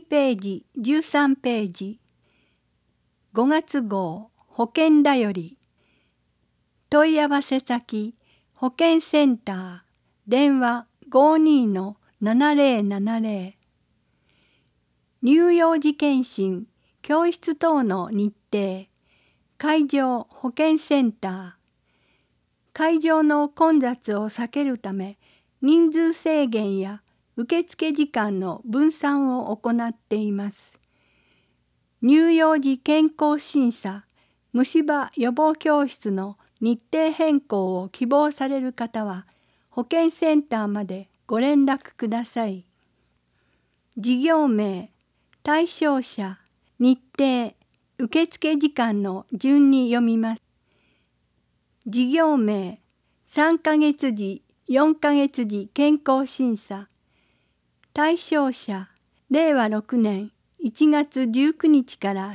ページ13ページ5月号保険だより問い合わせ先保健センター電話 52-7070 乳幼児健診教室等の日程会場保健センター会場の混雑を避けるため人数制限や受付時間の分散を行っています。乳幼児健康審査虫歯予防教室の日程変更を希望される方は保健センターまでご連絡ください。事業名、対象者、日程、受付時間の順に読みます。事業名、3ヶ月時、4ヶ月時健康審査。対象者、令和6年1月19日から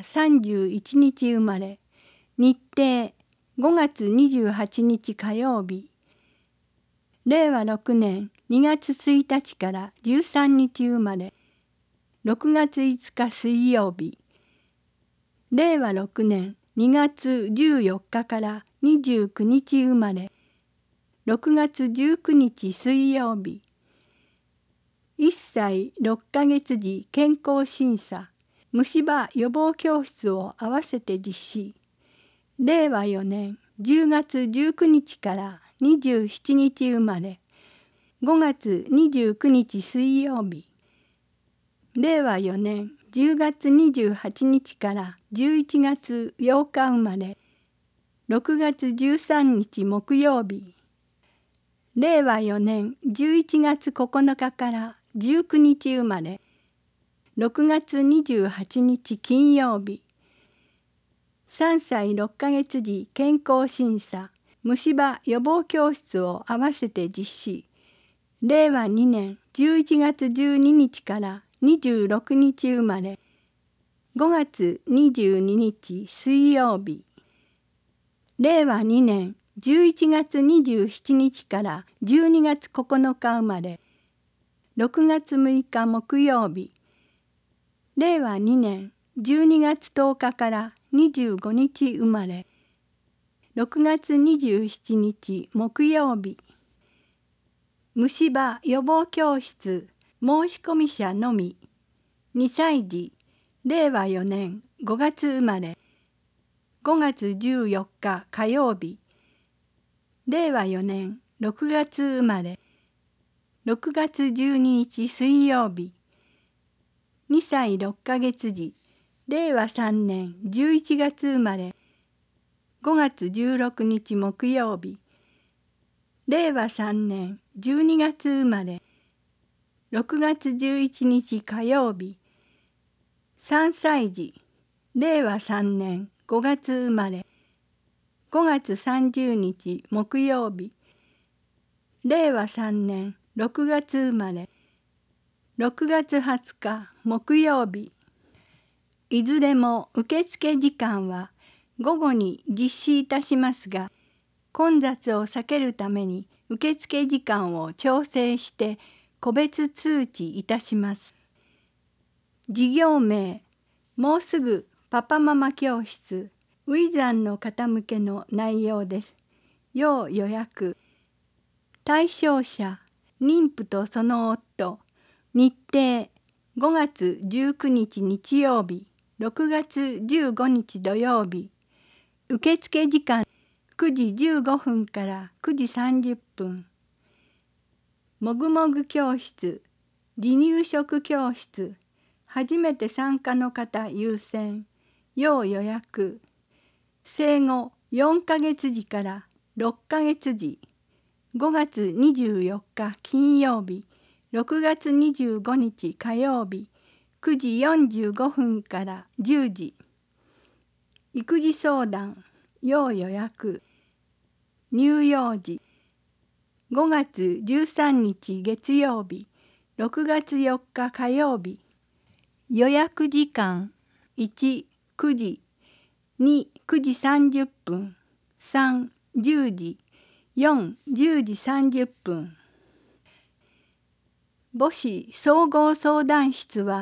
31日生まれ。日程、5月28日火曜日。令和6年2月1日から13日生まれ。6月5日水曜日。令和6年2月14日から29日生まれ。6月19日水曜日。1歳6ヶ月時健康審査虫歯予防教室を合わせて実施。令和4年10月19日から27日生まれ。5月29日水曜日。令和4年10月28日から11月8日生まれ。6月13日木曜日。令和4年11月9日から19日生まれ。6月28日金曜日。3歳6ヶ月時健康審査虫歯予防教室を合わせて実施。令和2年11月12日から26日生まれ。5月22日水曜日。令和2年11月27日から12月9日生まれ。6月6日木曜日。令和2年12月10日から25日生まれ。6月27日木曜日。虫歯予防教室申込者のみ。2歳児。令和4年5月生まれ。5月14日火曜日。令和4年6月生まれ。6月12日水曜日。2歳6ヶ月時。令和3年11月生まれ。5月16日木曜日。令和3年12月生まれ。6月11日火曜日。3歳児。令和3年5月生まれ。5月30日木曜日。令和3年6月生まれ。6月20日木曜日。いずれも受付時間は午後に実施いたしますが、混雑を避けるために受付時間を調整して個別通知いたします。事業名、もうすぐパパママ教室、ウィザンの方向けの内容です。要予約。対象者、妊婦とその夫。日程、5月19日日曜日、6月15日土曜日。受付時間、9時15分から9時30分。もぐもぐ教室、離乳食教室、初めて参加の方優先、要予約。生後4ヶ月時から6ヶ月時。5月24日金曜日、6月25日火曜日、9時45分から10時。育児相談、要予約。乳幼児。5月13日月曜日、6月4日火曜日。予約時間、1、9時、2、9時30分、3、10時、4、10時30分。母子総合相談室は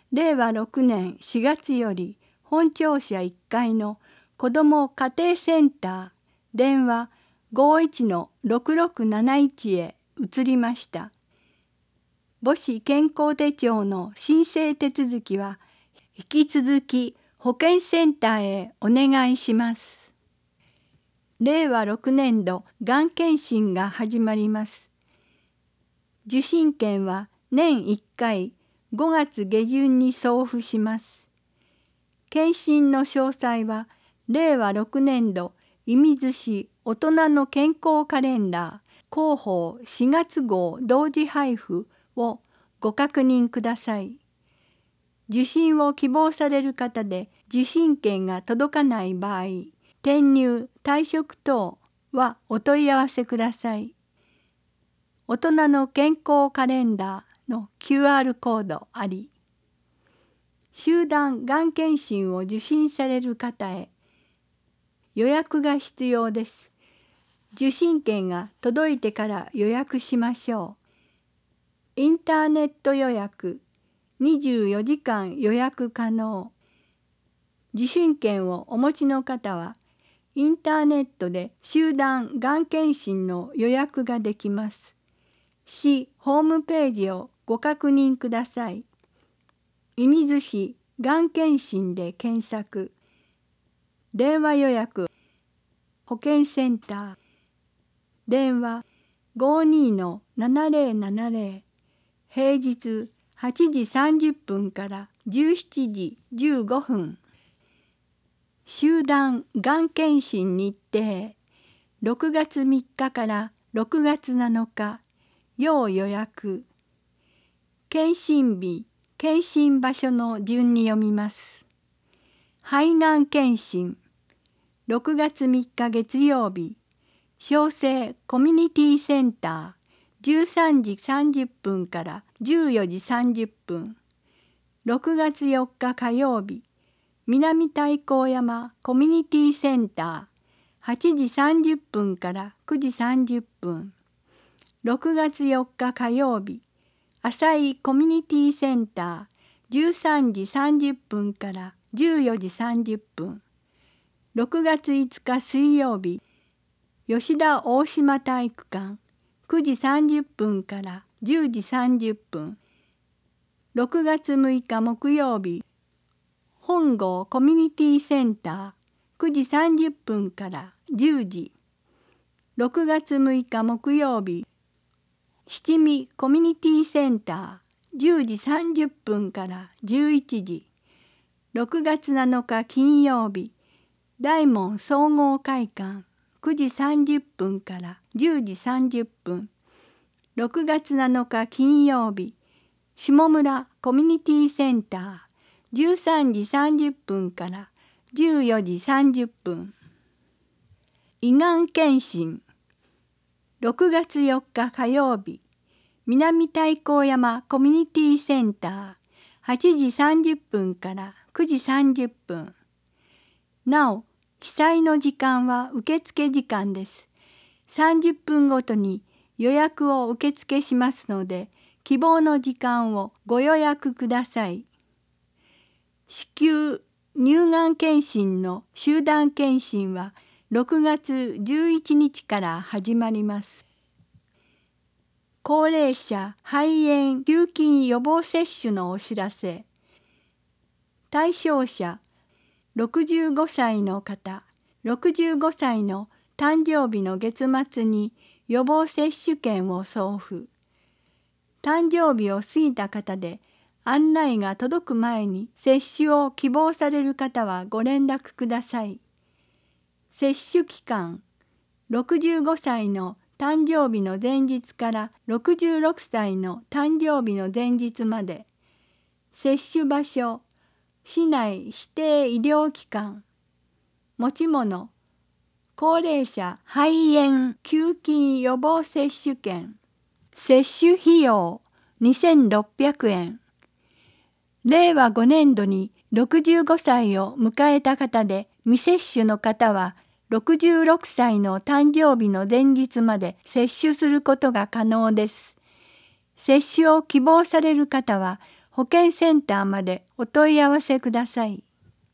令和6年4月より本庁舎1階の子ども家庭センター電話 51-6671 へ移りました。母子健康手帳の申請手続きは引き続き保健センターへお願いします。令和6年度がん検診が始まります。受診券は年1回5月下旬に送付します。検診の詳細は令和6年度射水市大人の健康カレンダー広報4月号同時配布をご確認ください。受診を希望される方で受診券が届かない場合、転入・退職等はお問い合わせください。大人の健康カレンダーの QR コードあり。集団がん検診を受診される方へ予約が必要です。受診券が届いてから予約しましょう。インターネット予約、24時間予約可能。受診券をお持ちの方は、インターネットで集団がん検診の予約ができます。市ホームページをご確認ください。射水市がん検診で検索。電話予約保健センター電話 52-7070 平日8時30分から17時15分集団がん検診日程6月3日から6月7日要予約検診日検診場所の順に読みます。肺がん検診6月3日月曜日小生コミュニティセンター13時30分から14時30分6月4日火曜日南太閤山コミュニティセンター8時30分から9時30分6月4日火曜日浅井コミュニティセンター13時30分から14時30分6月5日水曜日吉田大島体育館9時30分から10時30分6月6日木曜日本郷コミュニティセンター9時30分から10時6月6日木曜日七味コミュニティセンター10時30分から11時6月7日金曜日大門総合会館9時30分から10時30分6月7日金曜日下村コミュニティセンター13時30分から14時30分胃がん検診6月4日火曜日南太閤山コミュニティセンター8時30分から9時30分なお記載の時間は受付時間です。30分ごとに予約を受付しますので、希望の時間をご予約ください。子宮乳がん検診の集団検診は6月11日から始まります。高齢者肺炎球菌予防接種のお知らせ。対象者65歳の方、65歳の誕生日の月末に予防接種券を送付。誕生日を過ぎた方で案内が届く前に接種を希望される方はご連絡ください。接種期間、65歳の誕生日の前日から66歳の誕生日の前日まで。接種場所、市内指定医療機関。持ち物、高齢者肺炎球菌予防接種券。接種費用2600円。令和5年度に65歳を迎えた方で未接種の方は66歳の誕生日の前日まで接種することが可能です。接種を希望される方は保健センターまでお問い合わせください。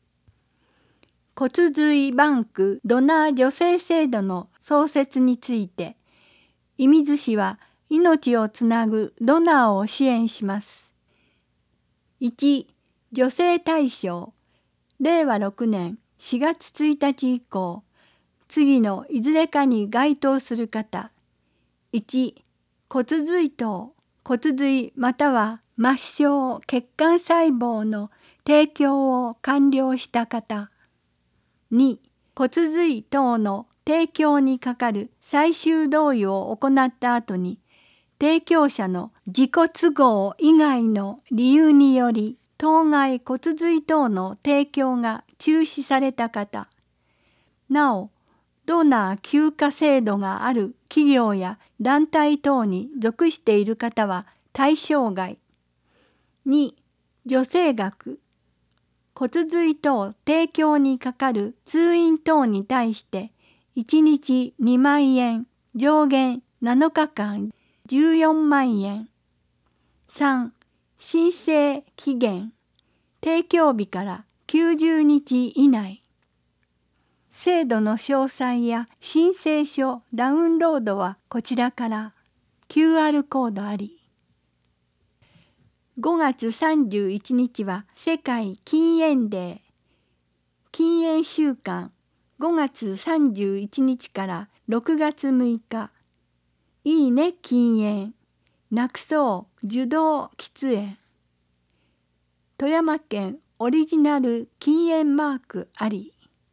骨髄バンクドナー助成制度の創設について、射水市は命をつなぐドナーを支援します。1、助成対象、令和6年4月1日以降、次のいずれかに該当する方。1、骨髄等、骨髄または末梢血管細胞の提供を完了した方。2、骨髄等の提供にかかる最終同意を行った後に、提供者の自己都合以外の理由により当該骨髄等の提供が中止された方。なお、ドナー休暇制度がある企業や団体等に属している方は対象外。2、助成額。骨髄等提供にかかる通院等に対して1日2万円、上限7日間14万円。3、申請期限。提供日から90日以内。制度の詳細や申請書ダウンロードはこちらから。QR コードあり。5月31日は世界禁煙デー。禁煙週間5月31日から6月6日。いいね禁煙。なくそう受動喫煙。富山県オリジナル禁煙マークあり。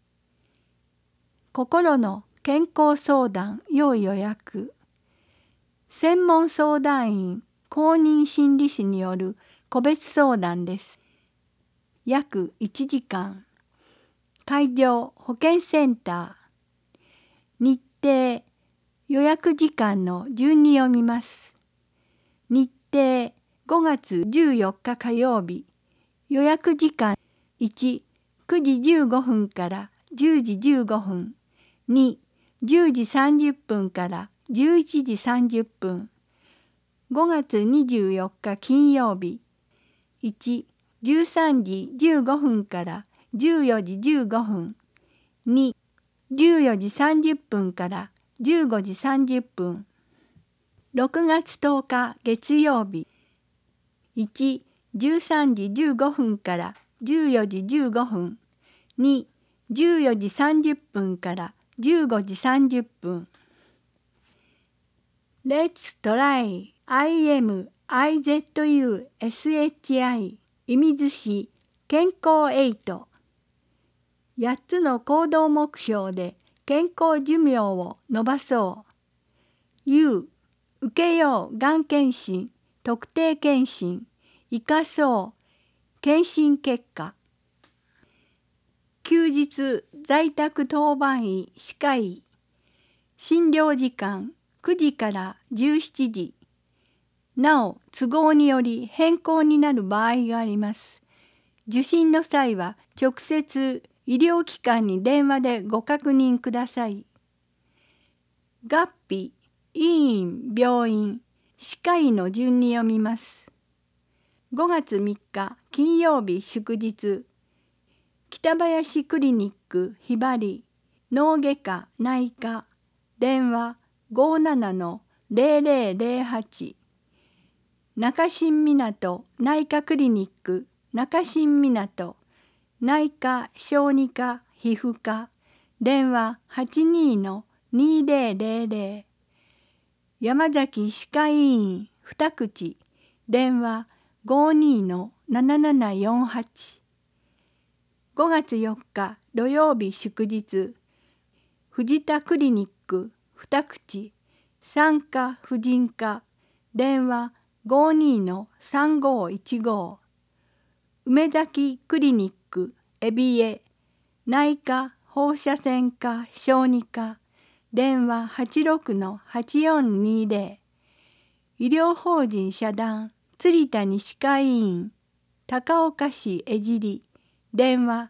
心の健康相談要予約。専門相談員公認心理師による個別相談です。約1時間。会場保健センター。日程予約時間の順に読みます。日程5月14日火曜日。予約時間1、9時15分から10時15分。2、10時30分から11時30分。5月24日金曜日。1、13時15分から14時15分。2、14時30分から15時30分。6月10日月曜日。1、13時15分から14時15分。2、14時30分から15時30分。Let's try IMIZUSHI 射水市健康8。8つの行動目標で健康寿命を伸ばそう。U、受けようがん検診、特定検診、生かそう、検診結果。休日在宅当番医歯科医。診療時間9時から17時。なお、都合により変更になる場合があります。受診の際は直接医療機関に電話でご確認ください。合否、医院、病院、歯科医の順に読みます。5月3日金曜日祝日。北林クリニックひばり脳外科内科電話 57-0008。中新港内科クリニック中新港内科小児科皮膚科電話 82-2000。山崎歯科医院二口電話 52-7748。5月4日土曜日祝日。藤田クリニック二口産科婦人科電話 52-3515。梅崎クリニック海老江内科放射線科小児科電話 86-8420。医療法人社団鶴谷歯科医院高岡市江尻電話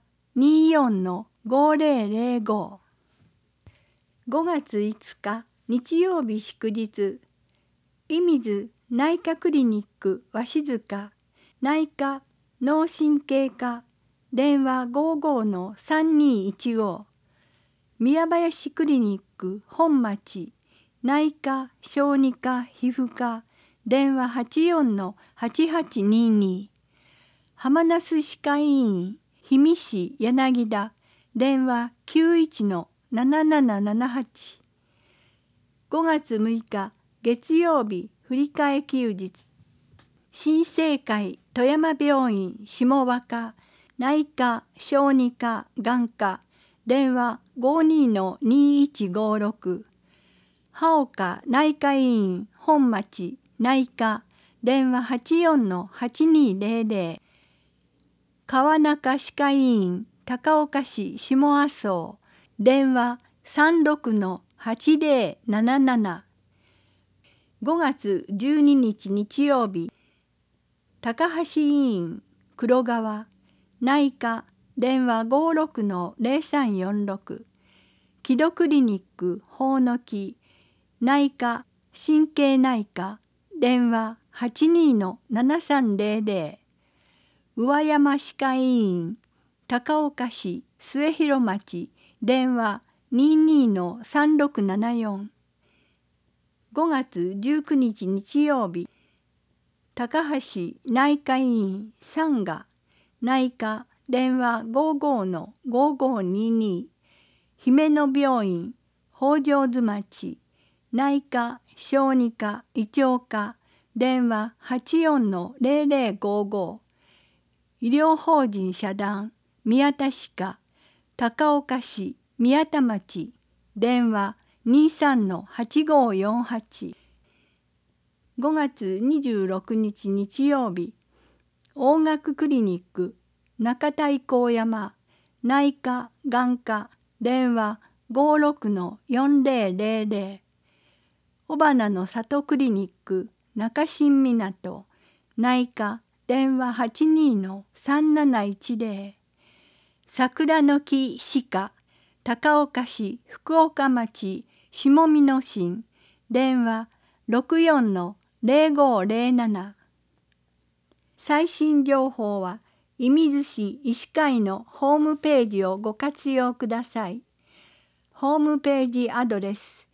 24-5005。5月5日日曜日祝日。射水内科クリニック鷲塚内科脳神経科電話55-3215宮林クリニック本町内科小児科皮膚科電話84-8822浜那須歯科医院氷見市柳田電話91-7778 5月6日月曜日振り替え休日新生会富山病院下和科内科小児科眼科電話52-2156歯岡内科医院本町内科電話84-8200川中歯科医院高岡市下麻生電話36-8077 5月12日日曜日高橋医院黒川内科電話56-0346木戸クリニックほおのき内科神経内科電話82-7300上山歯科医院高岡市末広町電話22-3674 5月19日日曜日高橋内科医院三賀内科電話55-5522姫野病院北条津町内科小児科胃腸科電話84-0055医療法人社団宮田歯科高岡市宮田町電話23-8548 5月26日日曜日大学クリニック中田高山内科眼科電話56-4000尾花の里クリニック中新港内科電話82-3710桜の木歯科高岡市福岡町下美濃新電話64-0507最新情報は射水市医師会のホームページをご活用ください。ホームページアドレス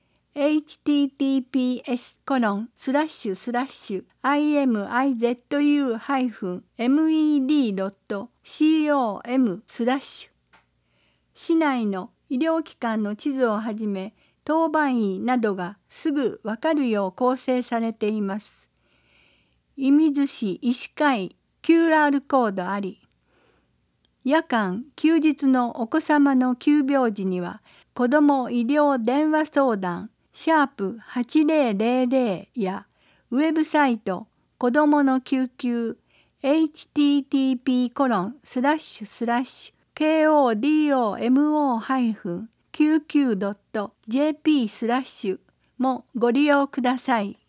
https://imizu-med.com/ 市内の医療機関の地図をはじめ当番医などがすぐわかるよう構成されています。射水市医師会 QR コードあり。夜間・休日のお子様の急病時には子ども医療電話相談#8000やウェブサイト子どもの救急 http://kodomo-救急.jp/ もご利用ください。